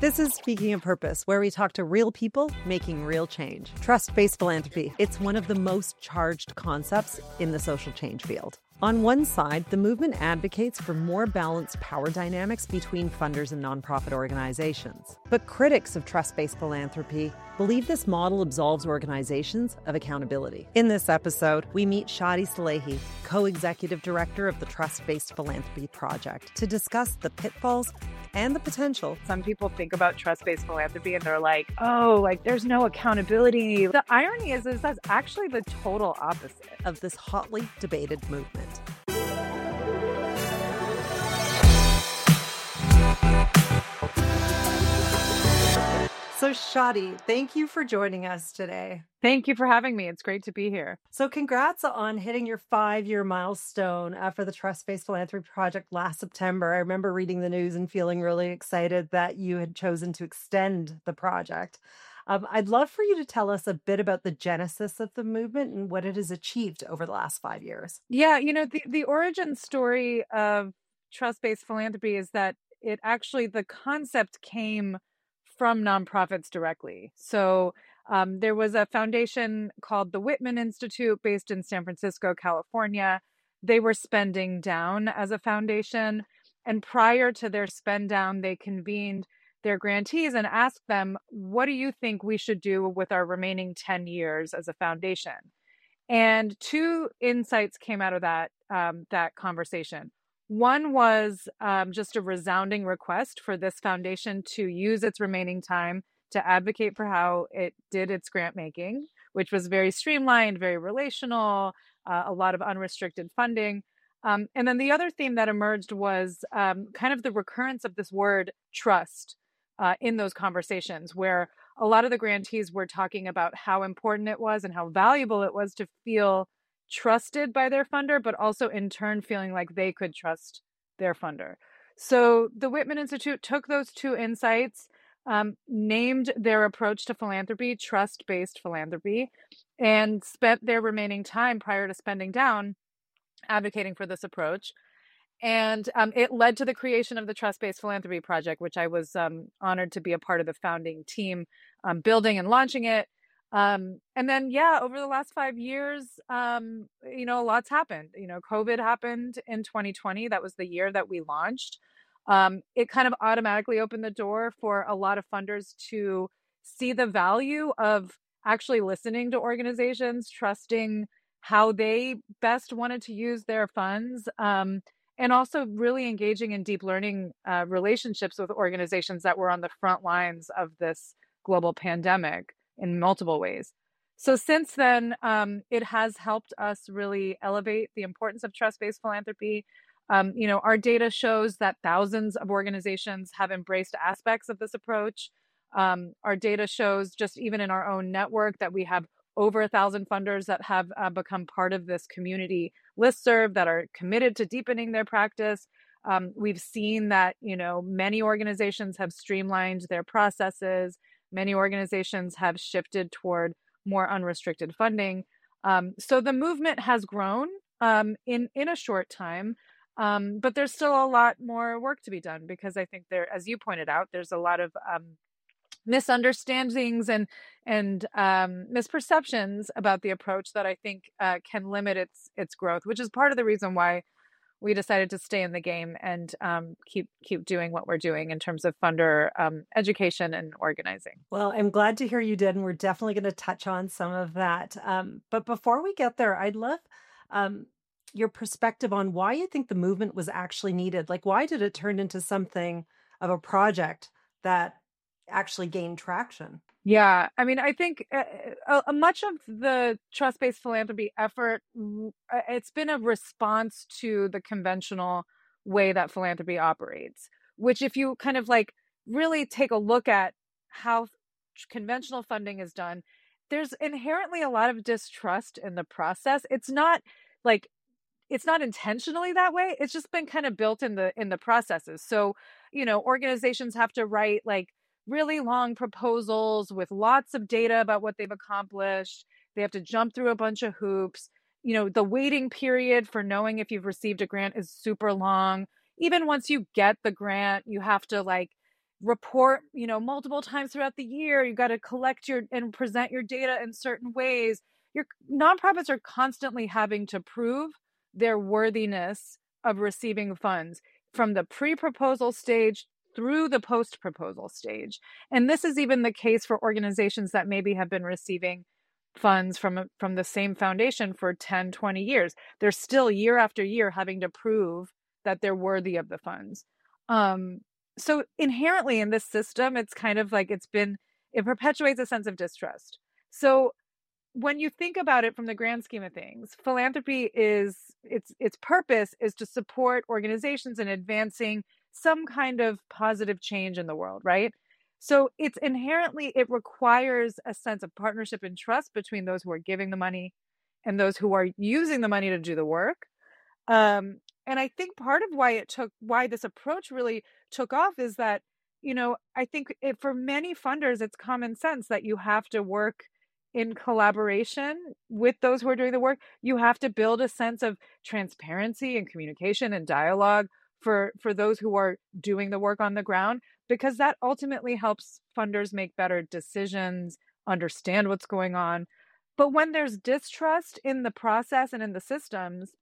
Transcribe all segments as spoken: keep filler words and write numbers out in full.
This is Speaking of Purpose, where we talk to real people making real change. Trust-based philanthropy. It's one of the most charged concepts in the social change field. On one side, the movement advocates for more balanced power dynamics between funders and nonprofit organizations. But critics of trust-based philanthropy believe this model absolves organizations of accountability. In this episode, we meet Shadi Salehi, co-executive director of the Trust-Based Philanthropy Project, to discuss the pitfalls and the potential. Some people think about trust-based philanthropy and they're like, oh, like there's no accountability. The irony is, is that's actually the total opposite of this hotly debated movement. So Shadi, thank you for joining us today. Thank you for having me. It's great to be here. So congrats on hitting your five-year milestone uh, for the Trust-Based Philanthropy Project last September. I remember reading the news and feeling really excited that you had chosen to extend the project. Um, I'd love for you to tell us a bit about the genesis of the movement and what it has achieved over the last five years. Yeah, you know, the, the origin story of trust-based philanthropy is that it actually, the concept came from nonprofits directly. So um, there was a foundation called the Whitman Institute based in San Francisco, California. They were spending down as a foundation. And prior to their spend down, they convened their grantees and asked them, what do you think we should do with our remaining ten years as a foundation? And two insights came out of that, um, that conversation. One was um, just a resounding request for this foundation to use its remaining time to advocate for how it did its grant making, which was very streamlined, very relational, uh, a lot of unrestricted funding. Um, and then the other theme that emerged was um, kind of the recurrence of this word trust uh, in those conversations, where a lot of the grantees were talking about how important it was and how valuable it was to feel trusted by their funder, but also in turn feeling like they could trust their funder. So the Whitman Institute took those two insights, um, named their approach to philanthropy trust-based philanthropy, and spent their remaining time prior to spending down advocating for this approach. And um, it led to the creation of the Trust-Based Philanthropy Project, which I was um, honored to be a part of the founding team, um, building and launching it. Um, and then, yeah, over the last five years, um, you know, a lot's happened. You know, COVID happened in twenty twenty. That was the year that we launched. Um, it kind of automatically opened the door for a lot of funders to see the value of actually listening to organizations, trusting how they best wanted to use their funds, um, and also really engaging in deep learning uh, relationships with organizations that were on the front lines of this global pandemic in multiple ways. So since then, um, it has helped us really elevate the importance of trust-based philanthropy. Um, you know, our data shows that thousands of organizations have embraced aspects of this approach. Um, our data shows just even in our own network that we have over a thousand funders that have uh, become part of this community listserv that are committed to deepening their practice. Um, we've seen that, you know, many organizations have streamlined their processes. Many organizations have shifted toward more unrestricted funding. Um, so the movement has grown um, in, in a short time, um, but there's still a lot more work to be done because I think there, as you pointed out, there's a lot of um, misunderstandings and and um, misperceptions about the approach that I think uh, can limit its its growth, which is part of the reason why we decided to stay in the game and um, keep keep doing what we're doing in terms of funder um, education and organizing. Well, I'm glad to hear you did, and we're definitely going to touch on some of that. Um, but before we get there, I'd love um, your perspective on why you think the movement was actually needed. Like, why did it turn into something of a project that actually gained traction? Yeah, I mean, I think uh, uh, much of the trust-based philanthropy effort, uh, it's been a response to the conventional way that philanthropy operates, which if you kind of like really take a look at how conventional funding is done, there's inherently a lot of distrust in the process. It's not like, it's not intentionally that way. It's just been kind of built in the in the processes. So, you know, organizations have to write like really long proposals with lots of data about what they've accomplished. They have to jump through a bunch of hoops. You know, the waiting period for knowing if you've received a grant is super long. Even once you get the grant, you have to like report, you know, multiple times throughout the year. You got to collect your and present your data in certain ways. Your nonprofits are constantly having to prove their worthiness of receiving funds from the pre-proposal stage through the post-proposal stage. And this is even the case for organizations that maybe have been receiving funds from from the same foundation for ten, twenty years. They're still year after year having to prove that they're worthy of the funds. Um, so inherently in this system, it's kind of like it's been, it perpetuates a sense of distrust. So when you think about it from the grand scheme of things, philanthropy is, its its purpose is to support organizations in advancing some kind of positive change in the world, right? So it's inherently, it requires a sense of partnership and trust between those who are giving the money and those who are using the money to do the work. Um, and I think part of why it took, why this approach really took off is that, you know, I think it, for many funders, it's common sense that you have to work in collaboration with those who are doing the work. You have to build a sense of transparency and communication and dialogue for, for those who are doing the work on the ground, because that ultimately helps funders make better decisions, understand what's going on. But when there's distrust in the process and in the systems,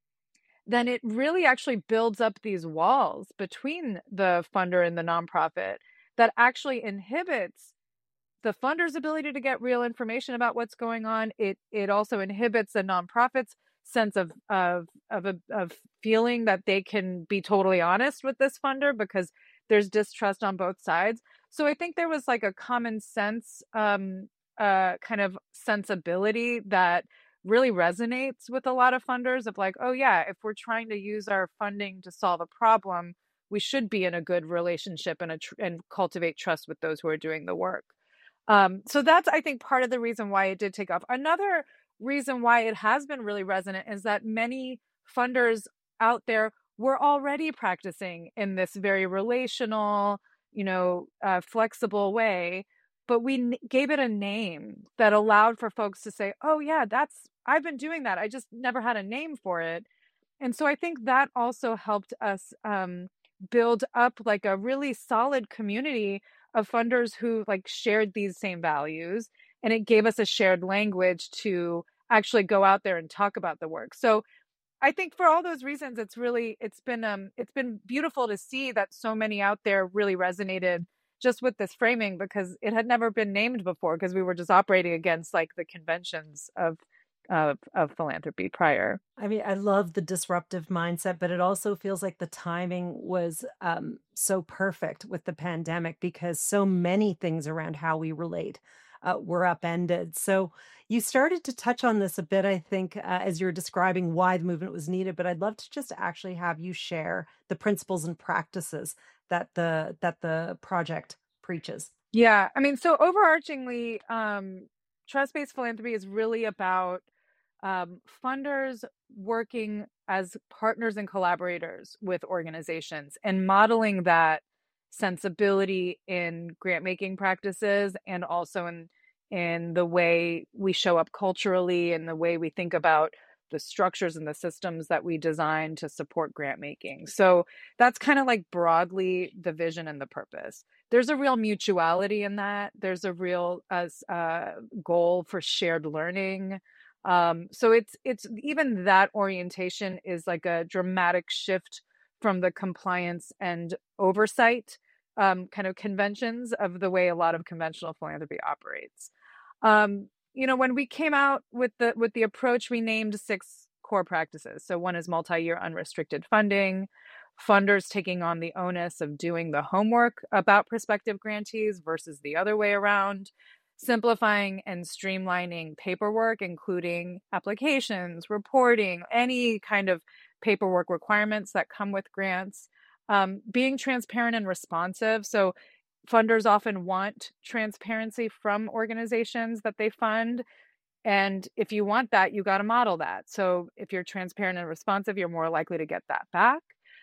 then it really actually builds up these walls between the funder and the nonprofit that actually inhibits the funder's ability to get real information about what's going on. It it also inhibits the nonprofit's sense of of of a, of feeling that they can be totally honest with this funder, because there's distrust on both sides. So I think there was like a common sense um, uh, kind of sensibility that really resonates with a lot of funders of like, oh yeah, if we're trying to use our funding to solve a problem, we should be in a good relationship and a tr- and cultivate trust with those who are doing the work. Um, so that's, I think, part of the reason why it did take off. Another reason why it has been really resonant is that many funders out there were already practicing in this very relational, you know, uh, flexible way, but we n- gave it a name that allowed for folks to say, oh yeah, that's, I've been doing that. I just never had a name for it. And so I think that also helped us um, build up like a really solid community of funders who like shared these same values. And it gave us a shared language to actually go out there and talk about the work. So I think for all those reasons, it's really, it's been, um, it's been beautiful to see that so many out there really resonated just with this framing, because it had never been named before, because we were just operating against like the conventions of, of, of philanthropy prior. I mean, I love the disruptive mindset, but it also feels like the timing was um, so perfect with the pandemic, because so many things around how we relate uh, were upended. So you started to touch on this a bit, I think, uh, as you were describing why the movement was needed. But I'd love to just actually have you share the principles and practices that the that the project preaches. Yeah, I mean, so overarchingly, um, trust-based philanthropy is really about um, funders working as partners and collaborators with organizations and modeling that sensibility in grant making practices, and also in in the way we show up culturally and the way we think about the structures and the systems that we design to support grant making. So that's kind of like broadly the vision and the purpose. There's a real mutuality in that. There's a real as uh, goal for shared learning. Um, so it's it's even that orientation is like a dramatic shift from the compliance and oversight um, kind of conventions of the way a lot of conventional philanthropy operates. Um, you know, when we came out with the with the approach, we named six core practices. So one is multi-year unrestricted funding, funders taking on the onus of doing the homework about prospective grantees versus the other way around, simplifying and streamlining paperwork, including applications, reporting, any kind of paperwork requirements that come with grants, um, being transparent and responsive. So funders often want transparency from organizations that they fund. And if you want that, you got to model that. So if you're transparent and responsive, you're more likely to get that back.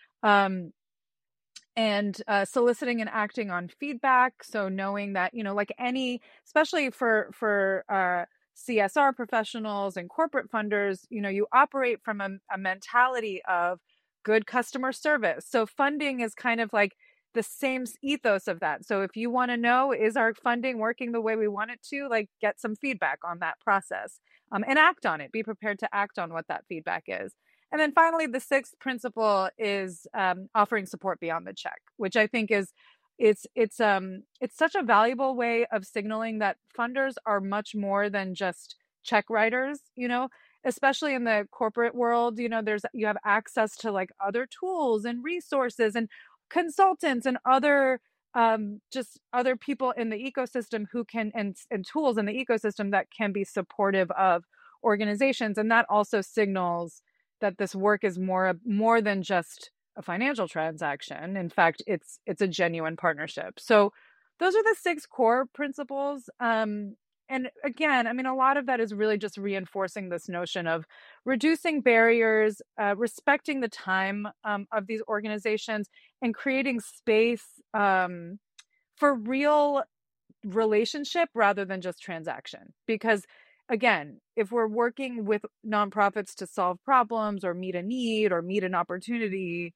Um, and uh, soliciting and acting on feedback. So knowing that, you know, like any, especially for, for uh, C S R professionals and corporate funders, you know, you operate from a, a mentality of good customer service. So funding is kind of like, the same ethos of that. So if you want to know, is our funding working the way we want it to, like get some feedback on that process, um, and act on it. Be prepared to act on what that feedback is. And then finally, the sixth principle is um, offering support beyond the check, which I think is it's it's um it's such a valuable way of signaling that funders are much more than just check writers, you know, especially in the corporate world. You know, there's you have access to like other tools and resources and consultants and other um, just other people in the ecosystem who can and and tools in the ecosystem that can be supportive of organizations. And that also signals that this work is more more than just a financial transaction. In fact, it's it's a genuine partnership. So those are the six core principles. Um, and again, I mean, a lot of that is really just reinforcing this notion of reducing barriers, uh, respecting the time um, of these organizations, and creating space um, for real relationship rather than just transaction. Because again, if we're working with nonprofits to solve problems or meet a need or meet an opportunity,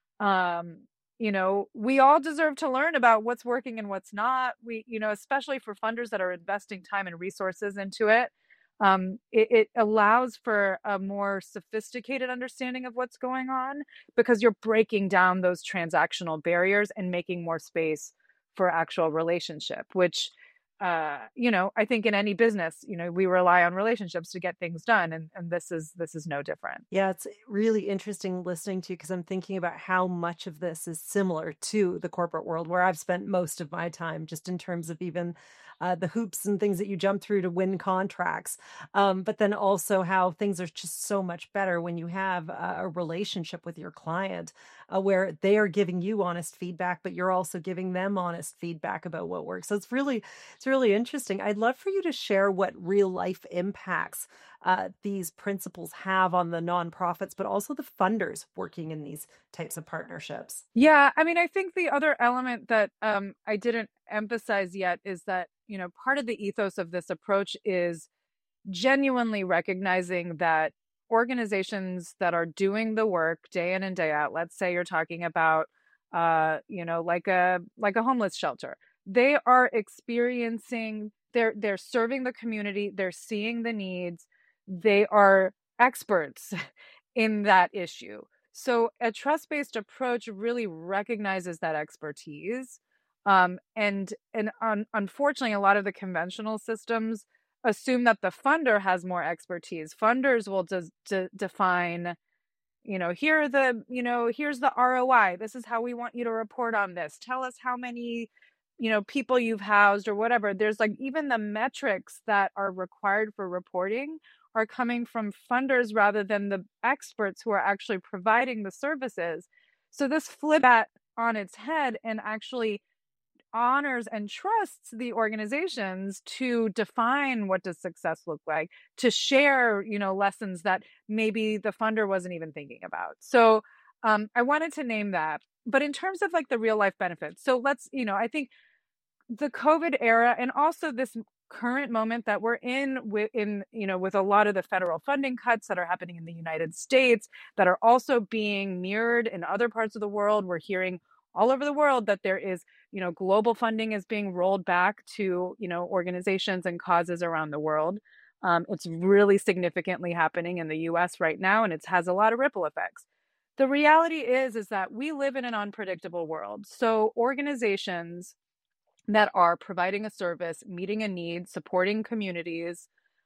um, you know, we all deserve to learn about what's working and what's not. We, you know, especially for funders that are investing time and resources into it, um, it, it allows for a more sophisticated understanding of what's going on because you're breaking down those transactional barriers and making more space for actual relationship, which uh, you know, I think in any business, you know, we rely on relationships to get things done. And, and this is, this is no different. Yeah, it's really interesting listening to you because I'm thinking about how much of this is similar to the corporate world where I've spent most of my time, just in terms of even uh, the hoops and things that you jump through to win contracts. Um, but then also how things are just so much better when you have a, a relationship with your client uh, where they are giving you honest feedback, but you're also giving them honest feedback about what works. So it's really, it's really interesting. I'd love for you to share what real life impacts uh, these principles have on the nonprofits, but also the funders working in these types of partnerships. Yeah, I mean, I think the other element that um, I didn't emphasize yet is that, you know, part of the ethos of this approach is genuinely recognizing that organizations that are doing the work day in and day out, let's say you're talking about, uh, you know, like a like a homeless shelter, they are experiencing, they're they're serving the community, they're seeing the needs, they are experts in that issue. So a trust-based approach really recognizes that expertise. Um, and and un- unfortunately, a lot of the conventional systems assume that the funder has more expertise. Funders will des- de- define, you know, here are the, you know, here's the R O I. This is how we want you to report on this. Tell us how many, you know, people you've housed or whatever. There's like even the metrics that are required for reporting are coming from funders rather than the experts who are actually providing the services. So this flip that on its head and actually honors and trusts the organizations to define what does success look like, to share, you know, lessons that maybe the funder wasn't even thinking about. So um, I wanted to name that. But in terms of like the real life benefits, so let's, you know, I think the COVID era and also this current moment that we're in with in you know with a lot of the federal funding cuts that are happening in the United States that are also being mirrored in other parts of the world. We're hearing all over the world that there is, you know, global funding is being rolled back to, you know, organizations and causes around the world. Um, it's really significantly happening in the U S right now, and it has a lot of ripple effects. The reality is, is that we live in an unpredictable world. So organizations that are providing a service, meeting a need, supporting communities,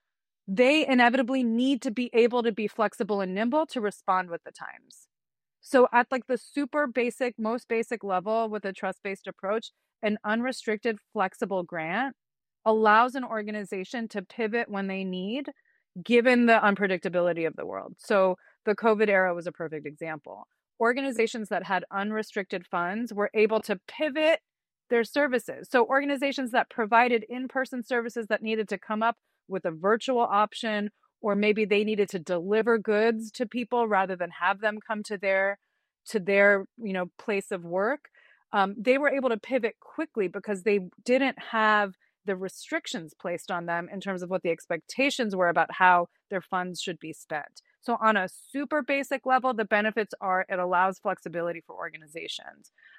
they inevitably need to be able to be flexible and nimble to respond with the times. So at like the super basic, most basic level with a trust-based approach, an unrestricted flexible grant allows an organization to pivot when they need, given the unpredictability of the world. So the COVID era was a perfect example. Organizations that had unrestricted funds were able to pivot their services. So organizations that provided in-person services that needed to come up with a virtual option, or maybe they needed to deliver goods to people rather than have them come to their to their you know place of work, um, they were able to pivot quickly because they didn't have the restrictions placed on them in terms of what the expectations were about how their funds should be spent. So on a super basic level, the benefits are it allows flexibility for organizations.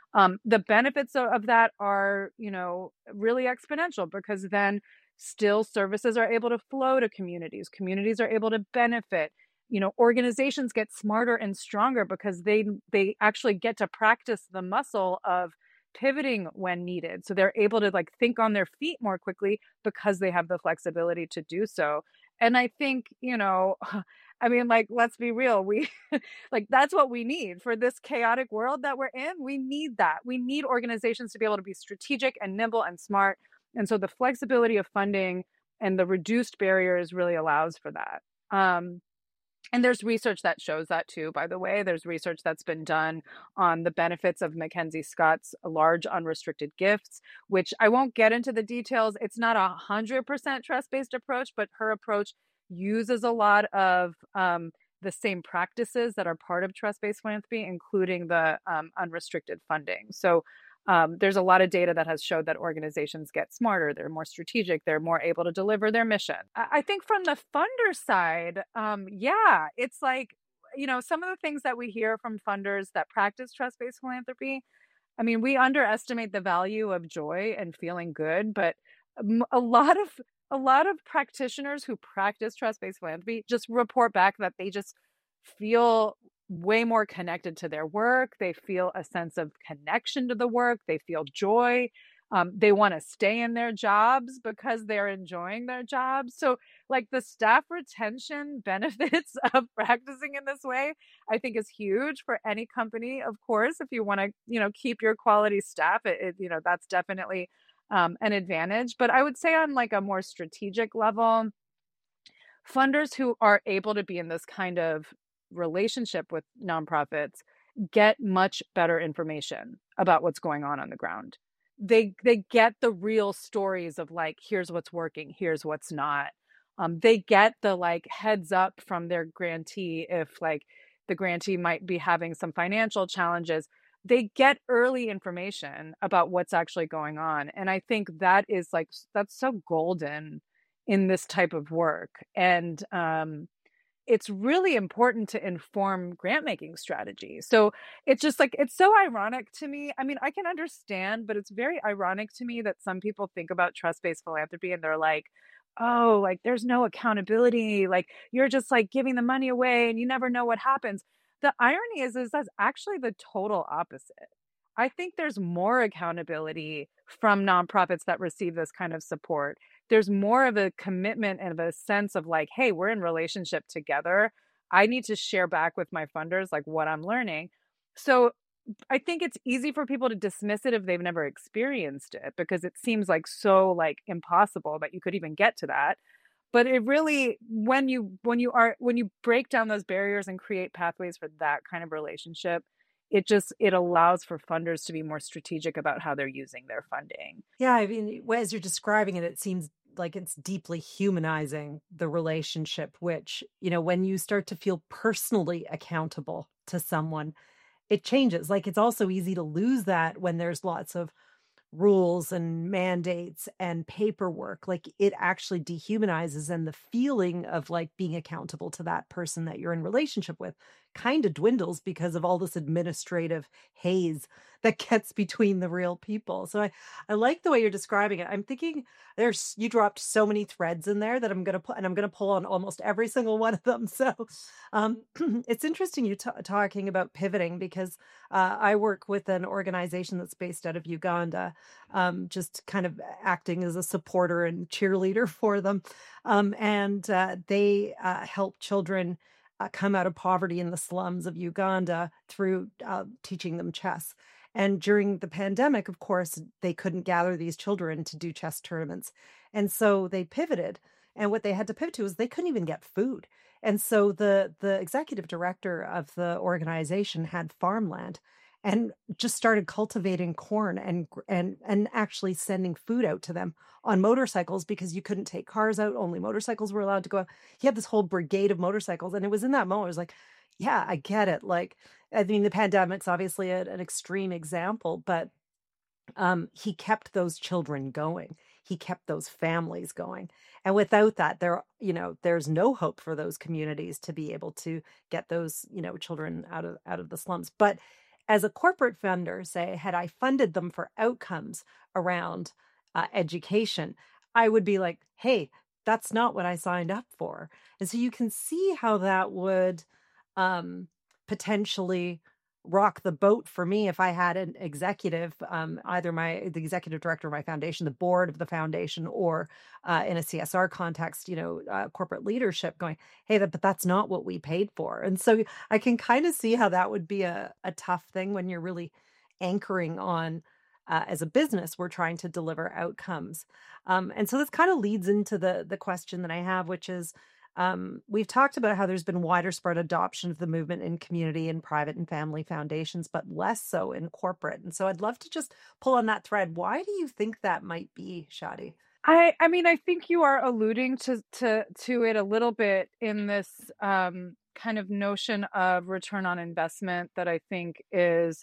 Um, the benefits of, of that are, you know, really exponential because then still services are able to flow to communities. Communities are able to benefit. You know, organizations get smarter and stronger because they they actually get to practice the muscle of pivoting when needed. So they're able to like think on their feet more quickly because they have the flexibility to do so. And I think, you know, I mean, like, let's be real. We like that's what we need for this chaotic world that we're in. We need that. We need organizations to be able to be strategic and nimble and smart. And so the flexibility of funding and the reduced barriers really allows for that. Um, and there's research that shows that too, by the way. There's research that's been done on the benefits of Mackenzie Scott's large unrestricted gifts, which I won't get into the details. It's not a one hundred percent trust-based approach, but her approach uses a lot of um, the same practices that are part of trust-based philanthropy, including the um, unrestricted funding. So um, there's a lot of data that has showed that organizations get smarter, they're more strategic, they're more able to deliver their mission. I, I think from the funder side, um, yeah, it's like, you know, some of the things that we hear from funders that practice trust-based philanthropy, I mean, we underestimate the value of joy and feeling good, but um, a lot of a lot of practitioners who practice trust-based philanthropy just report back that they just feel way more connected to their work. They feel a sense of connection to the work. They feel joy. Um, they want to stay in their jobs because they're enjoying their jobs. So, like the staff retention benefits of practicing in this way, I think is huge for any company. Of course, if you want to, you know, keep your quality staff, it, it you know, that's definitely um, an advantage. But I would say on like a more strategic level, funders who are able to be in this kind of relationship with nonprofits get much better information about what's going on on the ground. They they get the real stories of like, here's what's working, here's what's not. Um, they get the like heads up from their grantee if like the grantee might be having some financial challenges. They get early information about what's actually going on. And I think that is like, that's so golden in this type of work. And um, it's really important to inform grant making strategy. So it's just like, it's so ironic to me. I mean, I can understand, but it's very ironic to me that some people think about trust-based philanthropy and they're like, oh, like there's no accountability. Like you're just like giving the money away and you never know what happens. The irony is, is that's actually the total opposite. I think there's more accountability from nonprofits that receive this kind of support. There's more of a commitment and of a sense of like, hey, we're in relationship together. I need to share back with my funders like what I'm learning. So I think it's easy for people to dismiss it if they've never experienced it because it seems like so like impossible that you could even get to that. But it really, when you when you are when you break down those barriers and create pathways for that kind of relationship, it just it allows for funders to be more strategic about how they're using their funding. Yeah, I mean, as you're describing it, it seems like it's deeply humanizing the relationship, which, you know, when you start to feel personally accountable to someone, it changes. Like it's also easy to lose that when there's lots of rules and mandates and paperwork. Like it actually dehumanizes, and the feeling of like being accountable to that person that you're in relationship with kind of dwindles because of all this administrative haze that gets between the real people. So I, I like the way you're describing it. I'm thinking there's, you dropped so many threads in there that I'm going to put, and I'm going to pull on almost every single one of them. So um, it's interesting you t- talking about pivoting because uh, I work with an organization that's based out of Uganda, um, just kind of acting as a supporter and cheerleader for them. Um, and uh, they uh, help children uh, come out of poverty in the slums of Uganda through uh, teaching them chess. And during the pandemic, of course, they couldn't gather these children to do chess tournaments. And so they pivoted. And what they had to pivot to is they couldn't even get food. And so the the executive director of the organization had farmland and just started cultivating corn and and and actually sending food out to them on motorcycles because you couldn't take cars out. Only motorcycles were allowed to go out. He had this whole brigade of motorcycles. And it was in that moment, I was like, yeah, I get it. Like, I mean, the pandemic's obviously a, an extreme example, but um, he kept those children going. He kept those families going. And without that, there, you know, there's no hope for those communities to be able to get those, you know, children out of out of the slums. But as a corporate funder, say, had I funded them for outcomes around uh, education, I would be like, hey, that's not what I signed up for. And so you can see how that would um, potentially rock the boat for me if I had an executive, um, either my the executive director of my foundation, the board of the foundation, or uh, in a C S R context, you know, uh, corporate leadership going, hey, that, but that's not what we paid for. And so I can kind of see how that would be a, a tough thing when you're really anchoring on, uh, as a business, we're trying to deliver outcomes. Um, and so this kind of leads into the the question that I have, which is, um, we've talked about how there's been wider spread adoption of the movement in community and private and family foundations, but less so in corporate. And so I'd love to just pull on that thread. Why do you think that might be, Shadi? I I mean, I think you are alluding to to to it a little bit in this um, kind of notion of return on investment that I think is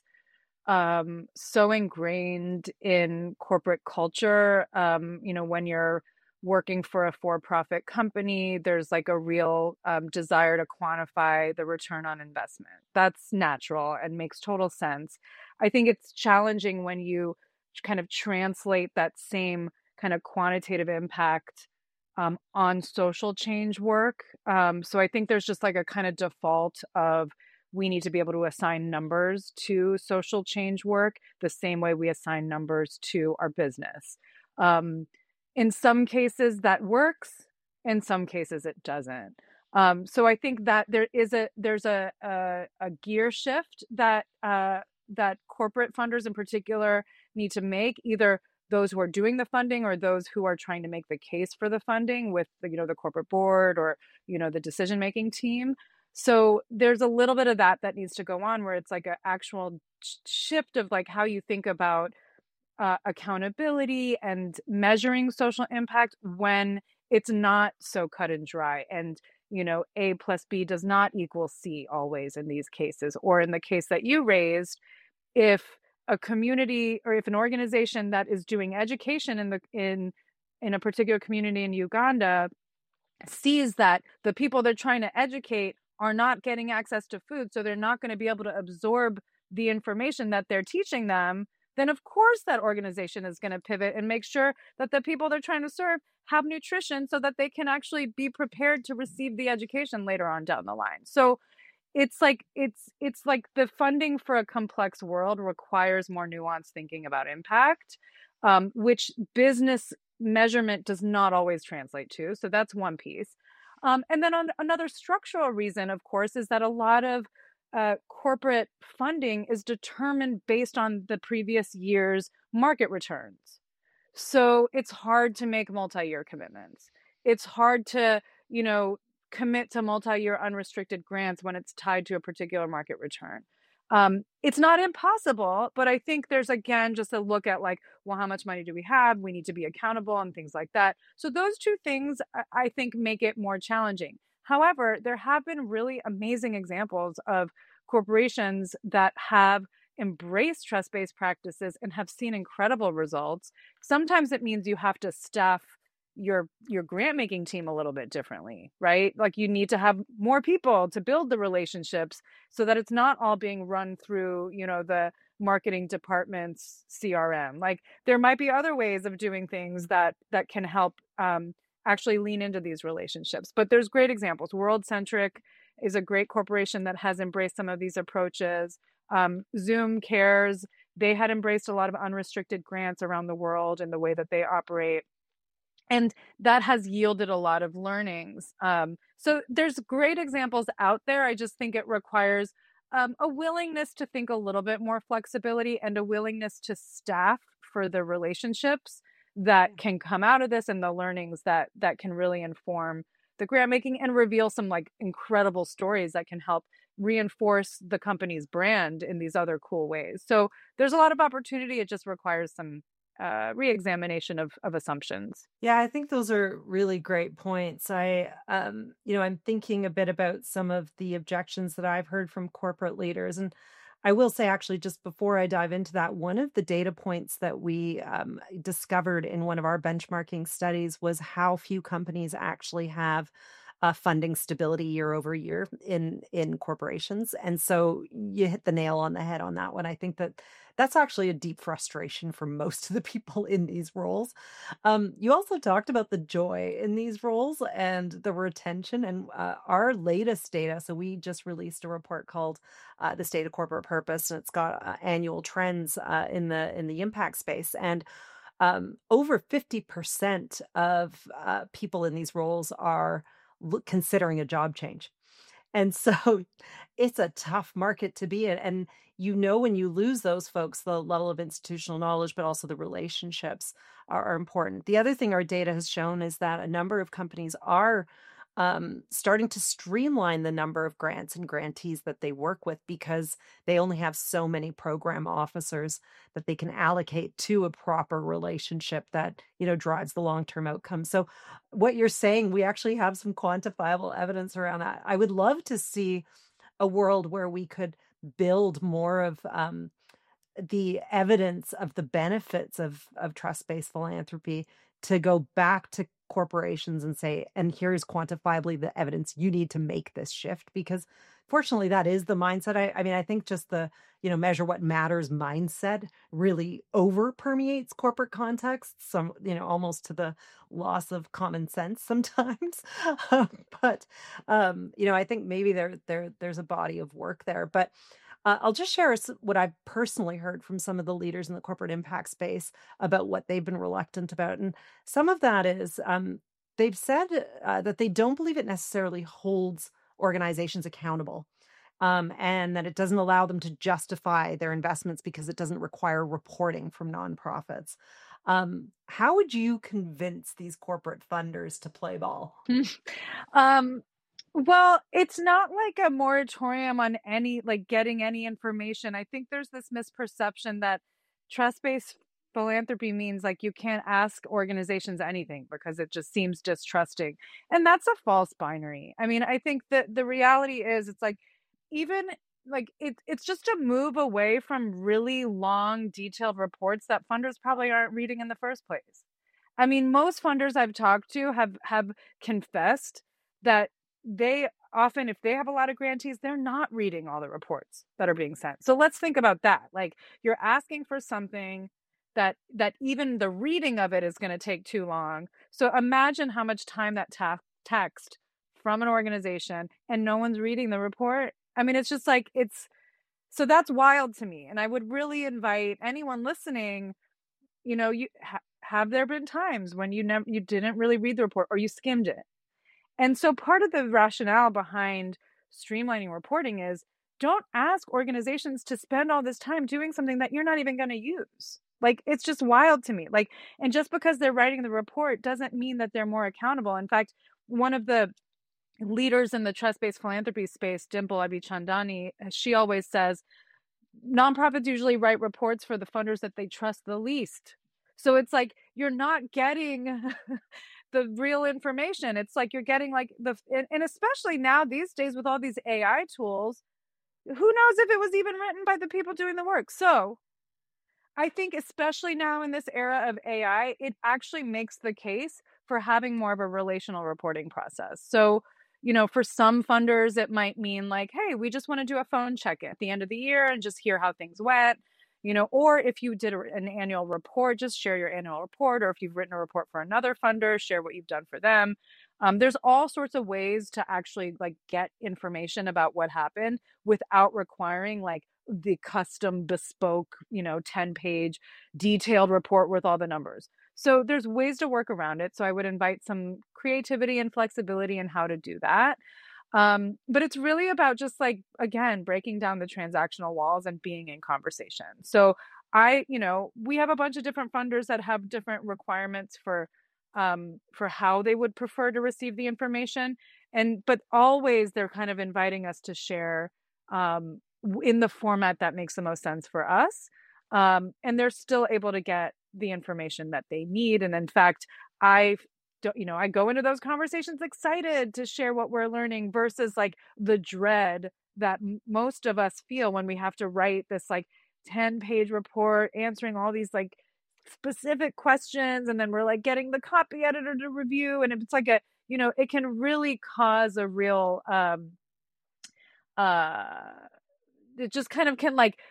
um, so ingrained in corporate culture. Um, you know, when you're working for a for-profit company, there's like a real um, desire to quantify the return on investment. That's natural and makes total sense. I think it's challenging when you kind of translate that same kind of quantitative impact um, on social change work. Um, so I think there's just like a kind of default of we need to be able to assign numbers to social change work the same way we assign numbers to our business. Um, in some cases that works, in some cases it doesn't. Um, so I think that there is a there's a a, a gear shift that uh, that corporate funders in particular need to make, either those who are doing the funding or those who are trying to make the case for the funding with the, you know, the corporate board or, you know, the decision making team. So there's a little bit of that that needs to go on, where it's like an actual shift of like how you think about uh, accountability and measuring social impact when it's not so cut and dry. And, you know, A plus B does not equal C always in these cases. Or in the case that you raised, if a community or if an organization that is doing education in the in in a particular community in Uganda sees that the people they're trying to educate are not getting access to food, so they're not going to be able to absorb the information that they're teaching them, then of course that organization is going to pivot and make sure that the people they're trying to serve have nutrition so that they can actually be prepared to receive the education later on down the line. So it's like it's it's like the funding for a complex world requires more nuanced thinking about impact, um, which business measurement does not always translate to. So that's one piece. Um, and then on another structural reason, of course, is that a lot of uh, corporate funding is determined based on the previous year's market returns. So it's hard to make multi-year commitments. It's hard to, you know, commit to multi-year unrestricted grants when it's tied to a particular market return. Um, it's not impossible, but I think there's, again, just a look at like, well, how much money do we have? We need to be accountable and things like that. So those two things, I think, make it more challenging. However, there have been really amazing examples of corporations that have embraced trust-based practices and have seen incredible results. Sometimes it means you have to staff your your grant making team a little bit differently, right? Like you need to have more people to build the relationships so that it's not all being run through, you know, the marketing department's C R M. Like there might be other ways of doing things that that can help um, actually lean into these relationships. But there's great examples. WorldCentric is a great corporation that has embraced some of these approaches. Um, Zoom Cares, they had embraced a lot of unrestricted grants around the world in the way that they operate. And that has yielded a lot of learnings. Um, so there's great examples out there. I just think it requires um, a willingness to think a little bit more flexibility and a willingness to staff for the relationships that can come out of this and the learnings that that can really inform the grant making and reveal some like incredible stories that can help reinforce the company's brand in these other cool ways. So there's a lot of opportunity. It just requires some uh, re-examination of, of assumptions. Yeah, I think those are really great points. I, um, you know, I'm thinking a bit about some of the objections that I've heard from corporate leaders. And I will say, actually, just before I dive into that, one of the data points that we um, discovered in one of our benchmarking studies was how few companies actually have uh, funding stability year over year in in corporations. And so you hit the nail on the head on that one. I think that that's actually a deep frustration for most of the people in these roles. Um, you also talked about the joy in these roles and the retention and uh, our latest data. So we just released a report called uh, "The State of Corporate Purpose," and it's got uh, annual trends uh, in the in the impact space. And um, over fifty percent of uh, people in these roles are look, considering a job change. And so it's a tough market to be in. And you know, when you lose those folks, the level of institutional knowledge, but also the relationships are, are important. The other thing our data has shown is that a number of companies are um, starting to streamline the number of grants and grantees that they work with because they only have so many program officers that they can allocate to a proper relationship that, you know, drives the long-term outcome. So what you're saying, we actually have some quantifiable evidence around that. I would love to see a world where we could build more of um, the evidence of the benefits of of trust-based philanthropy to go back to corporations and say, and here's quantifiably the evidence you need to make this shift. Because fortunately, that is the mindset. I, I mean, I think just the, you know, measure what matters mindset really over permeates corporate contexts, some, you know, almost to the loss of common sense sometimes. But um, you know, I think maybe there there there's a body of work there. But uh, I'll just share s- what I've personally heard from some of the leaders in the corporate impact space about what they've been reluctant about. And some of that is um, they've said uh, that they don't believe it necessarily holds organizations accountable, um, and that it doesn't allow them to justify their investments because it doesn't require reporting from nonprofits. Um, how would you convince these corporate funders to play ball? Um, well, it's not like a moratorium on any like getting any information. I think there's this misperception that trust-based philanthropy means like you can't ask organizations anything because it just seems distrusting. And that's a false binary. I mean, I think that the reality is it's like even like it, it's just a move away from really long detailed reports that funders probably aren't reading in the first place. I mean, most funders I've talked to have have confessed that they often, if they have a lot of grantees, they're not reading all the reports that are being sent. So let's think about that. Like you're asking for something that that even the reading of it is going to take too long. So imagine how much time that ta- text from an organization and no one's reading the report. I mean, it's just like it's so that's wild to me. And I would really invite anyone listening, you know, you ha- have there been times when you never you didn't really read the report or you skimmed it? And so part of the rationale behind streamlining reporting is don't ask organizations to spend all this time doing something that you're not even going to use. Like it's just wild to me. Like, and just because they're writing the report doesn't mean that they're more accountable. In fact, one of the leaders in the trust-based philanthropy space, Dimple Abichandani, she always says nonprofits usually write reports for the funders that they trust the least. So it's like you're not getting the real information. It's like you're getting like the, and, and especially now these days with all these A I tools, who knows if it was even written by the people doing the work. So I think especially now in this era of A I, it actually makes the case for having more of a relational reporting process. So, you know, for some funders, it might mean like, hey, we just want to do a phone check-in at the end of the year and just hear how things went, you know, or if you did a, an annual report, just share your annual report, or if you've written a report for another funder, share what you've done for them. Um, there's all sorts of ways to actually like get information about what happened without requiring like the custom bespoke, you know, ten page detailed report with all the numbers. So there's ways to work around it. So I would invite some creativity and flexibility in how to do that. Um, but it's really about just like, again, breaking down the transactional walls and being in conversation. So I, you know, we have a bunch of different funders that have different requirements for um, for how they would prefer to receive the information. And but always they're kind of inviting us to share um, in the format that makes the most sense for us. Um, and they're still able to get the information that they need. And in fact, I don't, you know, I go into those conversations excited to share what we're learning versus like the dread that m- most of us feel when we have to write this like ten page report answering all these like specific questions, and then we're like getting the copy editor to review, and it's like a, you know, it can really cause a real um uh it just kind of can like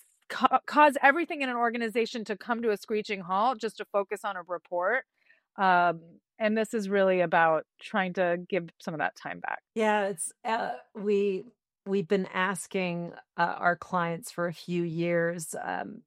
ca- cause everything in an organization to come to a screeching halt just to focus on a report. Um, and this is really about trying to give some of that time back. Yeah, it's uh, we we've been asking uh, our clients for a few years, um,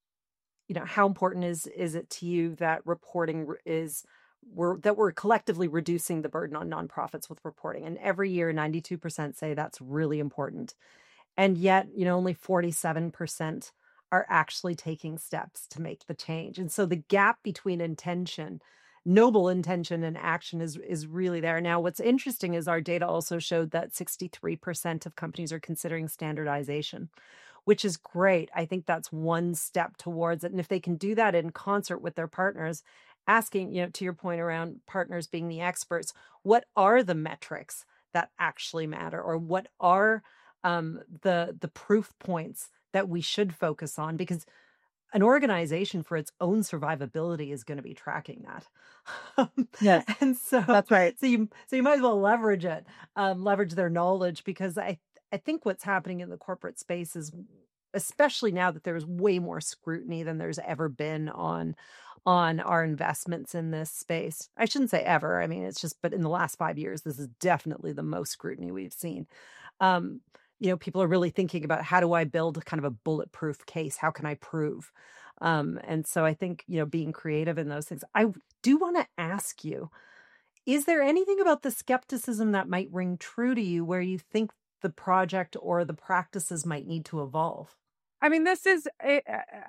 you know, how important is is it to you that reporting re- is we're that we're collectively reducing the burden on nonprofits with reporting? And every year, ninety-two percent say that's really important. And yet, you know, only forty-seven percent are actually taking steps to make the change. And so the gap between intention, noble intention and action is is really there. Now, what's interesting is our data also showed that sixty-three percent of companies are considering standardization, which is great. I think that's one step towards it. And if they can do that in concert with their partners, asking, you know, to your point around partners being the experts, what are the metrics that actually matter, or what are um, the the proof points that we should focus on? Because an organization for its own survivability is going to be tracking that. Um, Yes, and so that's right. so you so you might as well leverage it, um, leverage their knowledge, because I I think what's happening in the corporate space is, especially now that there's way more scrutiny than there's ever been on on our investments in this space. I shouldn't say ever. I mean, it's just, but in the last five years, this is definitely the most scrutiny we've seen. Um, you know, people are really thinking about, how do I build kind of a bulletproof case? How can I prove? Um, and so I think, you know, being creative in those things. I do want to ask you, is there anything about the skepticism that might ring true to you where you think the project or the practices might need to evolve? I mean, this is I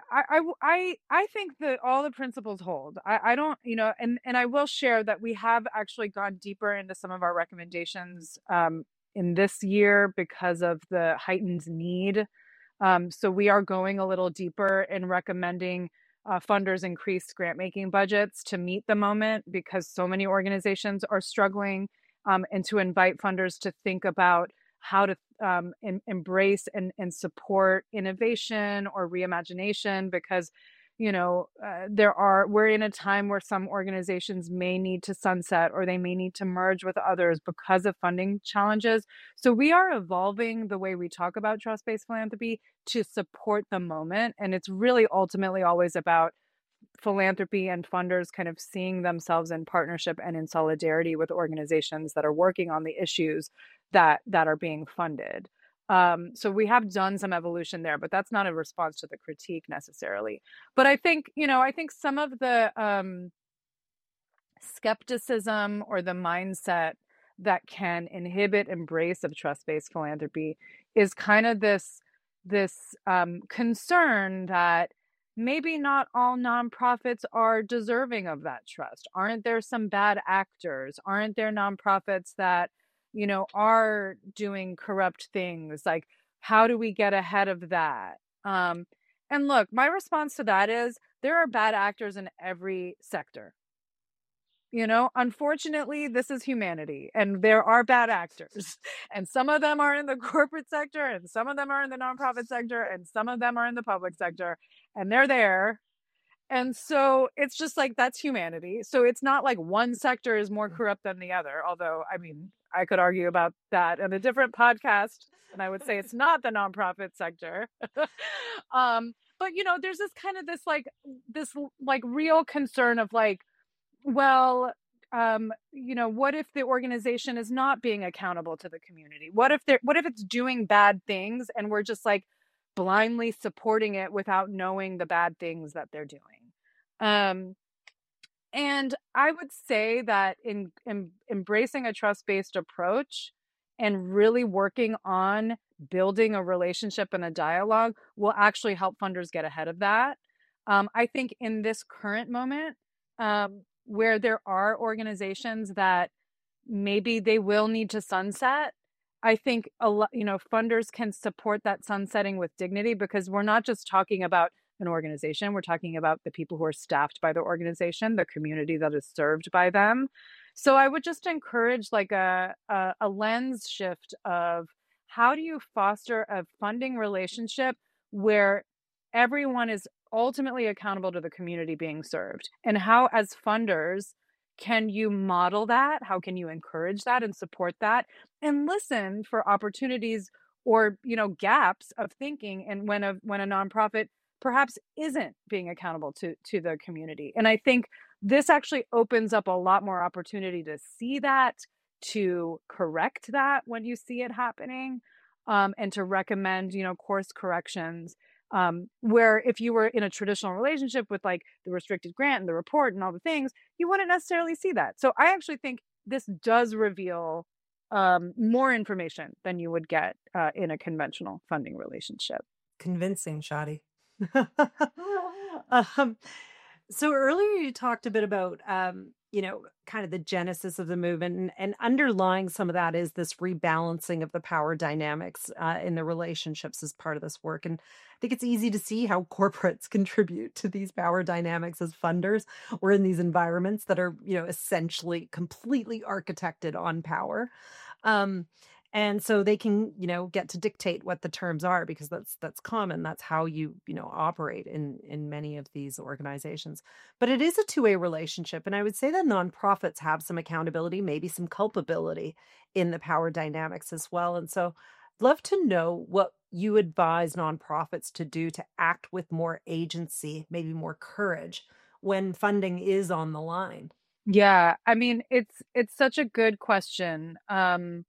I I I think that all the principles hold. I I don't, you know, and and I will share that we have actually gone deeper into some of our recommendations um, in this year because of the heightened need. Um, so we are going a little deeper in recommending uh, funders increase grant making budgets to meet the moment, because so many organizations are struggling, um, and to invite funders to think about how to um, em- embrace and, and support innovation or reimagination, because you know uh, there are we're in a time where some organizations may need to sunset, or they may need to merge with others because of funding challenges. So we are evolving the way we talk about trust-based philanthropy to support the moment, and it's really ultimately always about philanthropy and funders kind of seeing themselves in partnership and in solidarity with organizations that are working on the issues that that are being funded. Um, so we have done some evolution there, but that's not a response to the critique necessarily. But I think, you know, I think some of the um, skepticism or the mindset that can inhibit embrace of trust-based philanthropy is kind of this this um, concern that maybe not all nonprofits are deserving of that trust. Aren't there some bad actors? Aren't there nonprofits that, you know, are doing corrupt things? Like, how do we get ahead of that? Um, and look, my response to that is there are bad actors in every sector. You know, unfortunately, this is humanity, and there are bad actors, and some of them are in the corporate sector, and some of them are in the nonprofit sector, and some of them are in the public sector, and they're there. And so it's just like, that's humanity. So it's not like one sector is more corrupt than the other, although, I mean, I could argue about that in a different podcast, and I would say it's not the nonprofit sector. um, but you know, there's this kind of this like this like real concern of like, well, um, you know, what if the organization is not being accountable to the community? What if they're, what if it's doing bad things and we're just like blindly supporting it without knowing the bad things that they're doing? Um, and I would say that in, in embracing a trust-based approach and really working on building a relationship and a dialogue will actually help funders get ahead of that. Um, I think in this current moment, um, where there are organizations that maybe they will need to sunset, I think a lot, you know, funders can support that sunsetting with dignity, because we're not just talking about an organization, we're talking about the people who are staffed by the organization, the community that is served by them. So I would just encourage like a, a, a lens shift of how do you foster a funding relationship where everyone is ultimately accountable to the community being served. And how, as funders, can you model that? How can you encourage that and support that and listen for opportunities or, you know, gaps of thinking and when a when a nonprofit perhaps isn't being accountable to to the community. And I think this actually opens up a lot more opportunity to see that, to correct that when you see it happening, um, and to recommend, you know, course corrections. Um, where if you were in a traditional relationship with like the restricted grant and the report and all the things, you wouldn't necessarily see that. So I actually think this does reveal um, more information than you would get uh, in a conventional funding relationship. Convincing, Shadi. um, so earlier you talked a bit about, um, you know, kind of the genesis of the movement, and, and underlying some of that is this rebalancing of the power dynamics uh, in the relationships as part of this work. And I think it's easy to see how corporates contribute to these power dynamics as funders or in these environments that are, you know, essentially completely architected on power. Um, and so they can, you know, get to dictate what the terms are because that's that's common. That's how you, you know, operate in in many of these organizations. But it is a two-way relationship, and I would say that nonprofits have some accountability, maybe some culpability in the power dynamics as well. And so I'd love to know what you advise nonprofits to do to act with more agency, maybe more courage when funding is on the line. Yeah, I mean, it's it's such a good question. Um,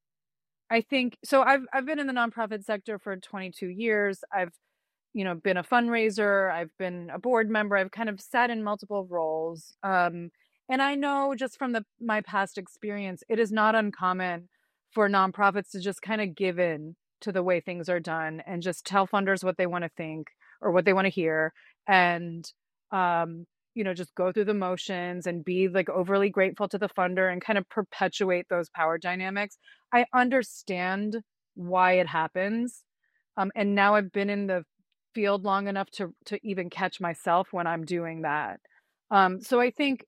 I think so. I've I've been in the nonprofit sector for twenty-two years. I've, you know, been a fundraiser. I've been a board member. I've kind of sat in multiple roles. Um, and I know just from the my past experience, it is not uncommon for nonprofits to just kind of give in to the way things are done and just tell funders what they want to think or what they want to hear, and um, you know, just go through the motions and be like overly grateful to the funder and kind of perpetuate those power dynamics. I understand why it happens. Um, and now I've been in the field long enough to to even catch myself when I'm doing that. Um, so I think,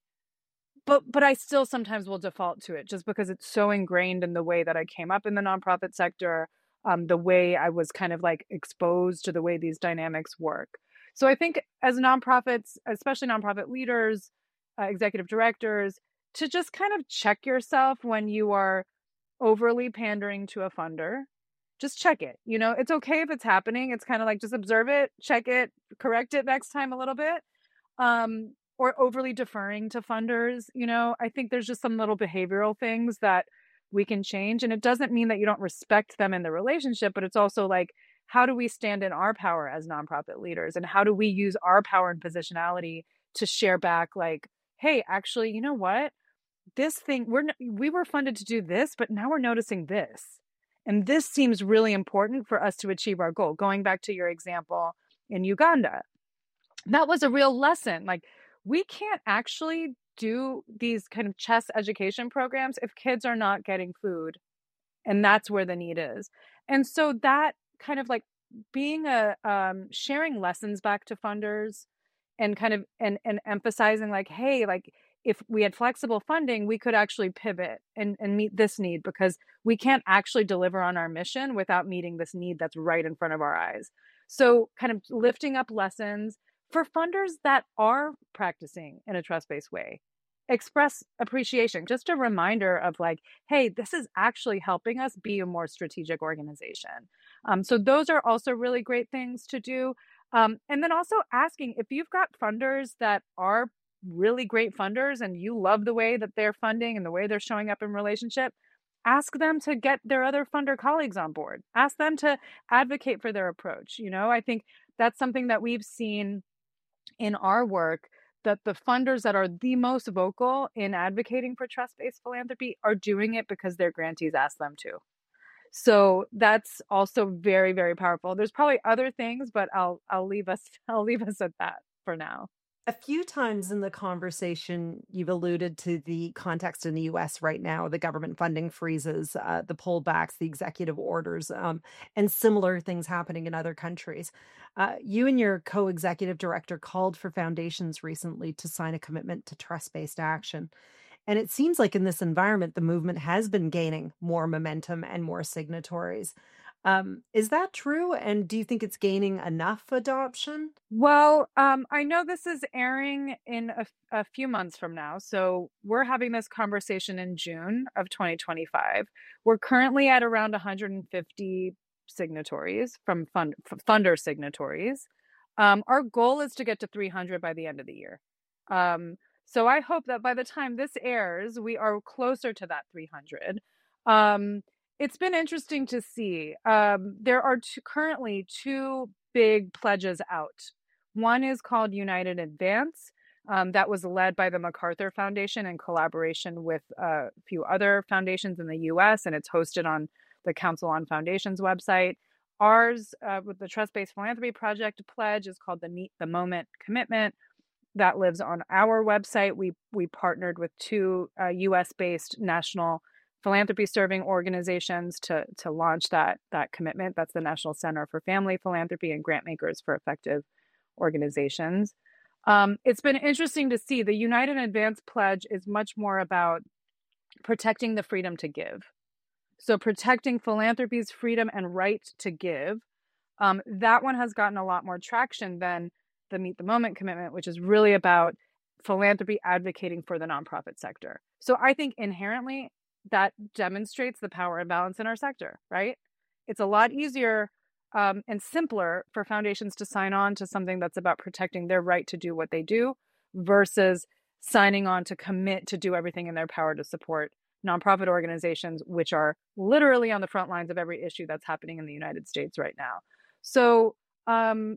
but but I still sometimes will default to it just because it's so ingrained in the way that I came up in the nonprofit sector, um, the way I was kind of like exposed to the way these dynamics work. So I think as nonprofits, especially nonprofit leaders, uh, executive directors, to just kind of check yourself when you are overly pandering to a funder. Just check it. You know, it's okay if it's happening. It's kind of like just observe it, check it, correct it next time a little bit. Um, or overly deferring to funders. You know, I think there's just some little behavioral things that we can change. And it doesn't mean that you don't respect them in the relationship, but it's also like, how do we stand in our power as nonprofit leaders? And how do we use our power and positionality to share back like, hey, actually, you know what? This thing, we're we were funded to do this, but now we're noticing this. And this seems really important for us to achieve our goal. Going back to your example in Uganda, that was a real lesson. Like, we can't actually do these kind of chess education programs if kids are not getting food. And that's where the need is. And so that kind of like being a um, sharing lessons back to funders and kind of and and emphasizing like, hey, like if we had flexible funding, we could actually pivot and, and meet this need because we can't actually deliver on our mission without meeting this need that's right in front of our eyes. So kind of lifting up lessons for funders that are practicing in a trust-based way. Express appreciation, just a reminder of like, hey, this is actually helping us be a more strategic organization. Um, so those are also really great things to do. Um, and then also asking if you've got funders that are really great funders and you love the way that they're funding and the way they're showing up in relationship, ask them to get their other funder colleagues on board. Ask them to advocate for their approach. You know, I think that's something that we've seen in our work, that the funders that are the most vocal in advocating for trust-based philanthropy are doing it because their grantees ask them to. So that's also very, very powerful. There's probably other things, but I'll I'll leave us I'll leave us at that for now. A few times in the conversation, you've alluded to the context in the U S right now, the government funding freezes, uh, the pullbacks, the executive orders, um, and similar things happening in other countries. Uh, you and your co-executive director called for foundations recently to sign a commitment to trust-based action. And it seems like in this environment, the movement has been gaining more momentum and more signatories. Um, is that true? And do you think it's gaining enough adoption? Well, um, I know this is airing in a, f- a few months from now. So we're having this conversation in June of twenty twenty-five. We're currently at around one hundred fifty signatories from fund, f- funder signatories. Um, our goal is to get to three hundred by the end of the year. Um, so I hope that by the time this airs, we are closer to that three hundred. Um, it's been interesting to see. Um, there are two, currently two big pledges out. One is called United Advance. Um, that was led by the MacArthur Foundation in collaboration with a few other foundations in the U S, and it's hosted on the Council on Foundations website. Ours, uh, with the Trust Based Philanthropy Project pledge, is called the Meet the Moment Commitment. That lives on our website. We we partnered with two uh, U S based national philanthropy serving organizations to to launch that that commitment. That's the National Center for Family Philanthropy and Grantmakers for Effective Organizations. Um, it's been interesting to see the United Advance pledge is much more about protecting the freedom to give. So protecting philanthropy's freedom and right to give. Um, that one has gotten a lot more traction than the Meet the Moment commitment, which is really about philanthropy advocating for the nonprofit sector. So I think inherently that demonstrates the power imbalance in our sector, right? It's a lot easier um, and simpler for foundations to sign on to something that's about protecting their right to do what they do versus signing on to commit to do everything in their power to support nonprofit organizations, which are literally on the front lines of every issue that's happening in the United States right now. So um,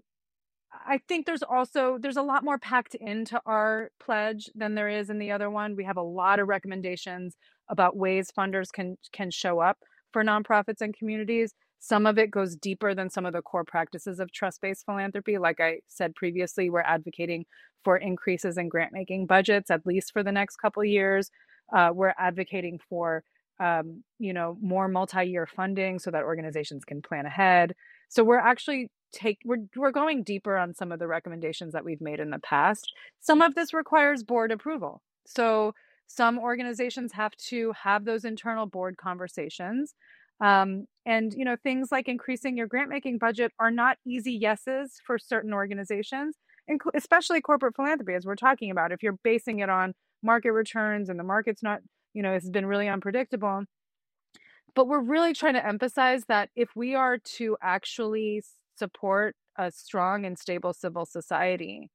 I think there's also, there's a lot more packed into our pledge than there is in the other one. We have a lot of recommendations about ways funders can can show up for nonprofits and communities. Some of it goes deeper than some of the core practices of trust-based philanthropy. Like I said previously, we're advocating for increases in grant-making budgets, at least for the next couple of years. Uh, we're advocating for um, you know, more multi-year funding so that organizations can plan ahead. So we're actually take we're we're going deeper on some of the recommendations that we've made in the past. Some of this requires board approval. So some organizations have to have those internal board conversations. Um, and you know, things like increasing your grant making budget are not easy yeses for certain organizations, inc- especially corporate philanthropy, as we're talking about. If you're basing it on market returns and the market's not, you know, it's been really unpredictable. But we're really trying to emphasize that if we are to actually support a strong and stable civil society,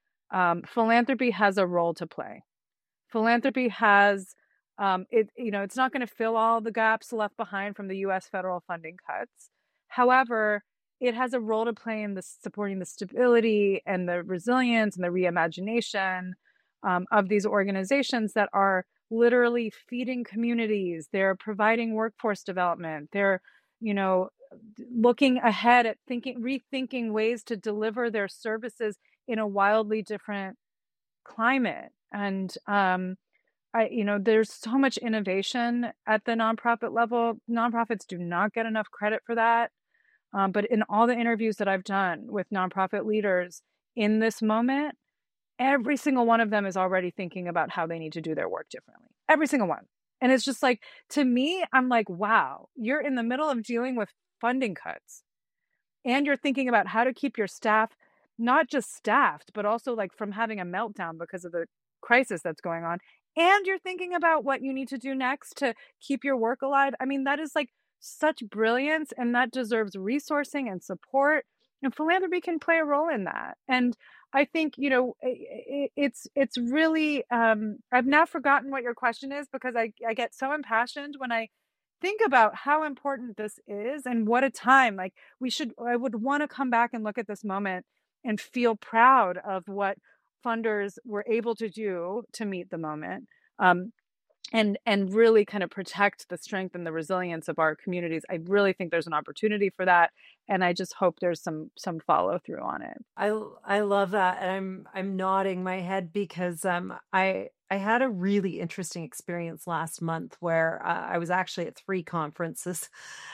um, philanthropy has a role to play. Philanthropy has, um, it, you know, it's not going to fill all the gaps left behind from the U S federal funding cuts. However, it has a role to play in the supporting the stability and the resilience and the reimagination um, of these organizations that are literally feeding communities. They're providing workforce development. They're, you know, looking ahead at thinking, rethinking ways to deliver their services in a wildly different climate. And, um, I, you know, there's so much innovation at the nonprofit level. Nonprofits do not get enough credit for that. Um, but in all the interviews that I've done with nonprofit leaders in this moment, every single one of them is already thinking about how they need to do their work differently. Every single one. And it's just like, to me, I'm like, wow, you're in the middle of dealing with funding cuts and you're thinking about how to keep your staff not just staffed, but also like from having a meltdown because of the crisis that's going on. And you're thinking about what you need to do next to keep your work alive. I mean, that is like such brilliance, and that deserves resourcing and support. And philanthropy can play a role in that. And I think, you know, it, it's it's really, um, I've now forgotten what your question is because I, I get so impassioned when I think about how important this is and what a time. Like we should, I would want to come back and look at this moment and feel proud of what funders were able to do to meet the moment. Um, and and really kind of protect the strength and the resilience of our communities. I really think there's an opportunity for that, and I just hope there's some some follow through on it. I I love that, and I'm I'm nodding my head because um I I had a really interesting experience last month where uh, I was actually at three conferences.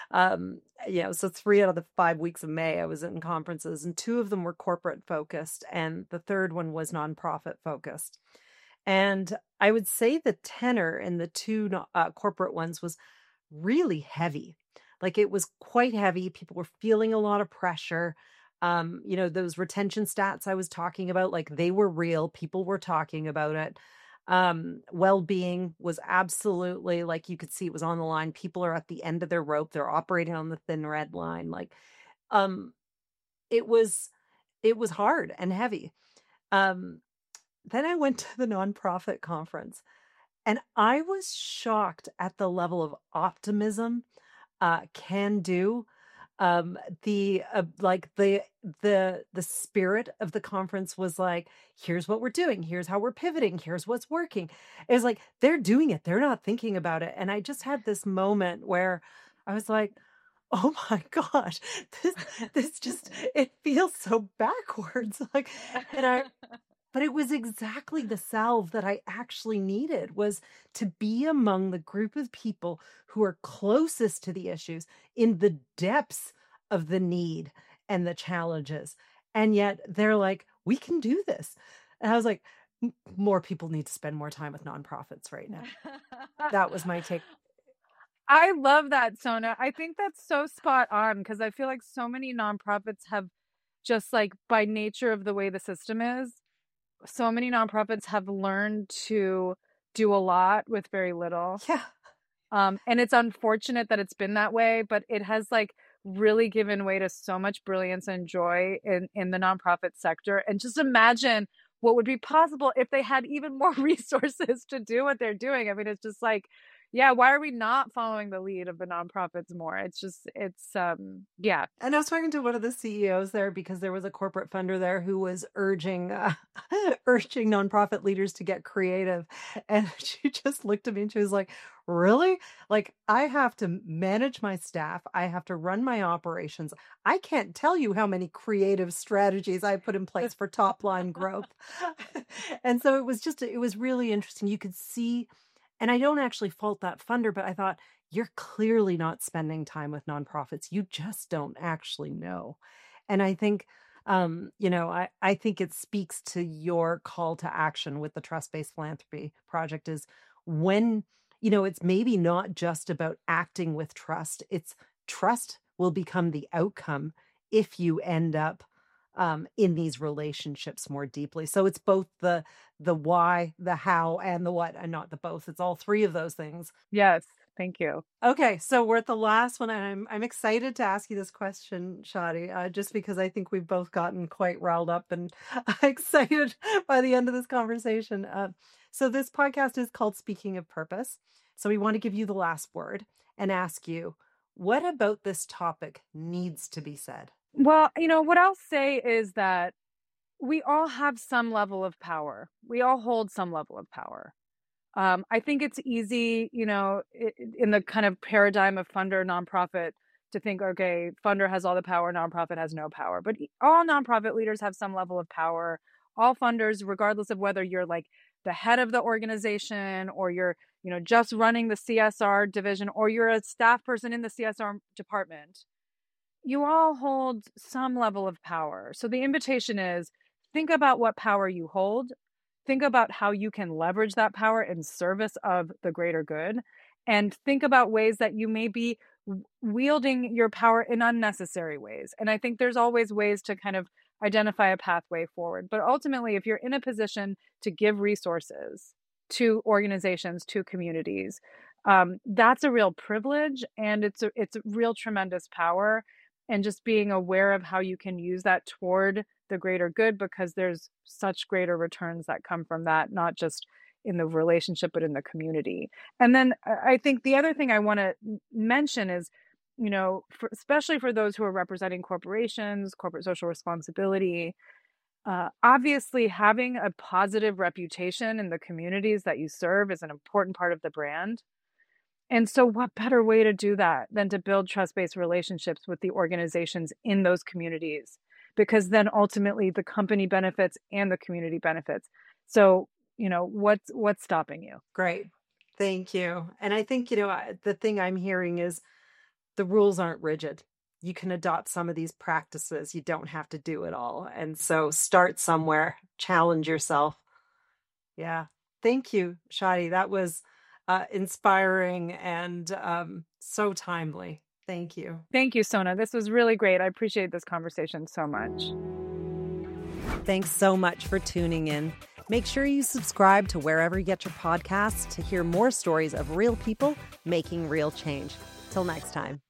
Um, you know, so three out of the five weeks of May I was in conferences, and two of them were corporate focused, and the third one was nonprofit focused. And I would say the tenor in the two no- uh, corporate ones was really heavy. Like it was quite heavy. People were feeling a lot of pressure. Um, you know, those retention stats I was talking about, like they were real. People were talking about it. Um, well-being was absolutely like you could see it was on the line. People are at the end of their rope. They're operating on the thin red line. Like, um, it was it was hard and heavy. Um, then I went to the nonprofit conference and I was shocked at the level of optimism, uh, can do, um, the, uh, like the the the spirit of the conference was like, "Here's what we're doing. Here's how we're pivoting. Here's what's working." It was like, they're doing it. They're not thinking about it. And I just had this moment where I was like, "Oh my gosh, this this just it feels so backwards." Like, and I but it was exactly the salve that I actually needed was to be among the group of people who are closest to the issues in the depths of the need and the challenges. And yet they're like, we can do this. And I was like, "M- more people need to spend more time with nonprofits right now." That was my take. I love that, Sona. I think that's so spot on because I feel like so many nonprofits have just like by nature of the way the system is, so many nonprofits have learned to do a lot with very little. Yeah. Um, and it's unfortunate that it's been that way, but it has like really given way to so much brilliance and joy in, in the nonprofit sector. And just imagine what would be possible if they had even more resources to do what they're doing. I mean, it's just like, yeah, why are we not following the lead of the nonprofits more? It's just, it's, um, yeah. And I was talking to one of the C E Os there because there was a corporate funder there who was urging uh, urging nonprofit leaders to get creative. And she just looked at me and she was like, "Really? Like I have to manage my staff. I have to run my operations. I can't tell you how many creative strategies I put in place for top line growth." And so it was just it was really interesting. You could see, and I don't actually fault that funder, but I thought, you're clearly not spending time with nonprofits. You just don't actually know. And I think, um, you know, I, I think it speaks to your call to action with the Trust-Based Philanthropy Project is when, you know, it's maybe not just about acting with trust. It's trust will become the outcome if you end up um, in these relationships more deeply. So it's both the the why, the how, and the what, and not the both. It's all three of those things. Yes. Thank you. Okay, so we're at the last one, and I'm I'm excited to ask you this question, Shadi, uh, just because I think we've both gotten quite riled up and excited by the end of this conversation. Uh, so this podcast is called Speaking of Purpose. So we want to give you the last word and ask you, what about this topic needs to be said? Well, you know, what I'll say is that we all have some level of power. We all hold some level of power. Um, I think it's easy, you know, i- in the kind of paradigm of funder nonprofit to think, okay, funder has all the power, nonprofit has no power. But e- all nonprofit leaders have some level of power. All funders, regardless of whether you're like the head of the organization or you're, you know, just running the C S R division or you're a staff person in the C S R department, you all hold some level of power. So the invitation is think about what power you hold, think about how you can leverage that power in service of the greater good, and think about ways that you may be w- wielding your power in unnecessary ways. And I think there's always ways to kind of identify a pathway forward. But ultimately, if you're in a position to give resources to organizations, to communities, um, that's a real privilege and it's a, it's a real tremendous power, and just being aware of how you can use that toward the greater good because there's such greater returns that come from that, not just in the relationship but in the community. And then I I think the other thing I want to mention is, you know, for, especially for those who are representing corporations, corporate social responsibility, uh, obviously having a positive reputation in the communities that you serve is an important part of the brand. And so, what better way to do that than to build trust based relationships with the organizations in those communities? Because then ultimately the company benefits and the community benefits. So, you know, what's what's stopping you? Great. Thank you. And I think, you know, I- the thing I'm hearing is the rules aren't rigid. You can adopt some of these practices. You don't have to do it all. And so start somewhere, challenge yourself. Yeah. Thank you, Shadi. That was uh, inspiring and um, so timely. Thank you. Thank you, Sona. This was really great. I appreciate this conversation so much. Thanks so much for tuning in. Make sure you subscribe to wherever you get your podcasts to hear more stories of real people making real change. Till next time.